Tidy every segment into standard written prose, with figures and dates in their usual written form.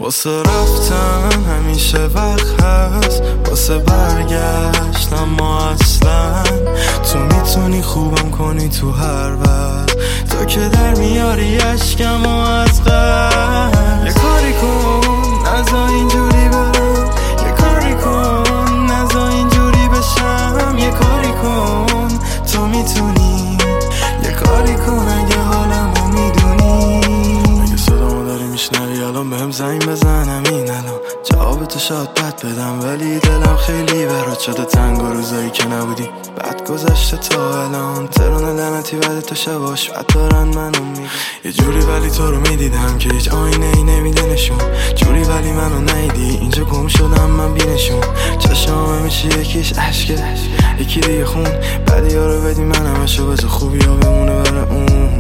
واسه رفتن همیشه وقت هست، واسه برگشت اما اصلا تو میتونی خوبم کنی تو هر وقت، تو که در میاری عشقم و از قلب. یه کاری کن نزا اینجوری برم، یه کاری کن نزا اینجوری بشم، یه کاری کن تو میتونی، یه کاری کن اگه حالمو میدونی. اگه صدامو داری میشنوی الان بهم زنگ بزن، همین الان جوابتو شاید بد بدم، ولی دلم خیلی برات شده تنگ و روزایی که نبودی بعد گذشته تا الان. ترون لعنتی بعد تو شباش بد دارن منو میگن یه جوری، ولی تو رو میدیدم که هیچ آینه ای نمیده نشون، جوری ولی منو نیدی اینجا گم شدم من بینشون. چشام میشه یکیش عشقه یکی دیگه خون، بعدی ها رو بدی من همشو بذار خوبی ها بمونه بره اون.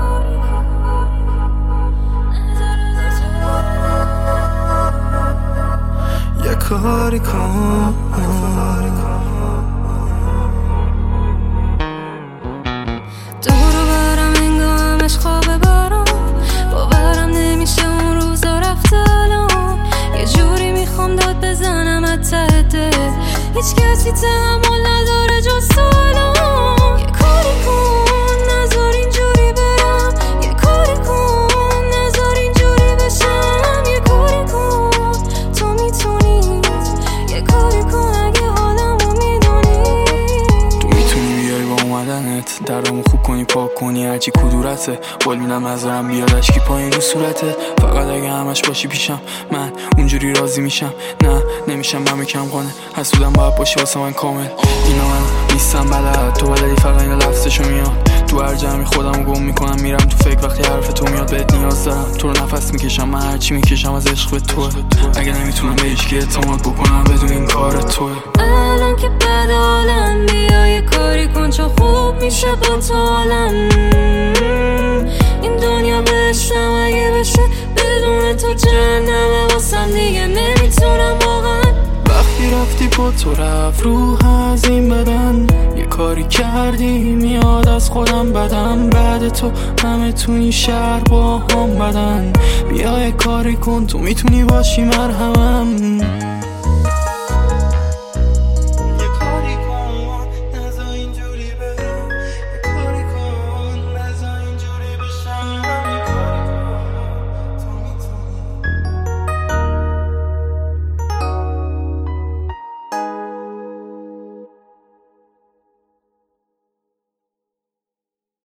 یه کاری کن دورو برم انگامش خواب برام، باورم نمیشه اون روزا رفته الان. یه جوری میخوام داد بزنم از ته دل، هیچ کسی تحمل نداره جز تو الان. یه کاری کن نذار اینجوری برم، یه کاری کن نذار اینجوری بشم، یه کاری کن تو میتونی، یه کاری کن اگه حالمو میدونی. تو میتونی بیای با اومدنت درامو خوب کنی پاک کنی هرچی کدورته، قول میدم نذارم بیاد اشکی پایین رو صورته، فقط اگه همش باشی پیشم من اونجوری راضی میشم. نه نمیشم من کم کنه، حسودم باید باشی واسه من کامل. اینا من نیستم بلد، تو بلدی فقط اینا لفظشو میاد. تو هر جمعی خودمو گم میکنم میرم تو فکر، وقتی حرف تو میاد بهت نیاز دارم. تو رو نفس میکشم من هرچی میکشم از عشق به توه، اگه نمیتونم به هیچکی اعتماد بکنم بدون این کار توه. الان که بد حالم بیا یه کاری کن چون خوب میشه با تو حالم. این دنیا بشتم اگه بشه بدون تو جهنمه واسم، دیگه نمیتونم واقعا. وقتی رفتی با تو رفت روح از این بدن، یه کاری کردی میاد از خودم بدم، بعد تو همه تو این شهر با هم بدن. بیا یه کاری کن تو میتونی باشی مرهمم.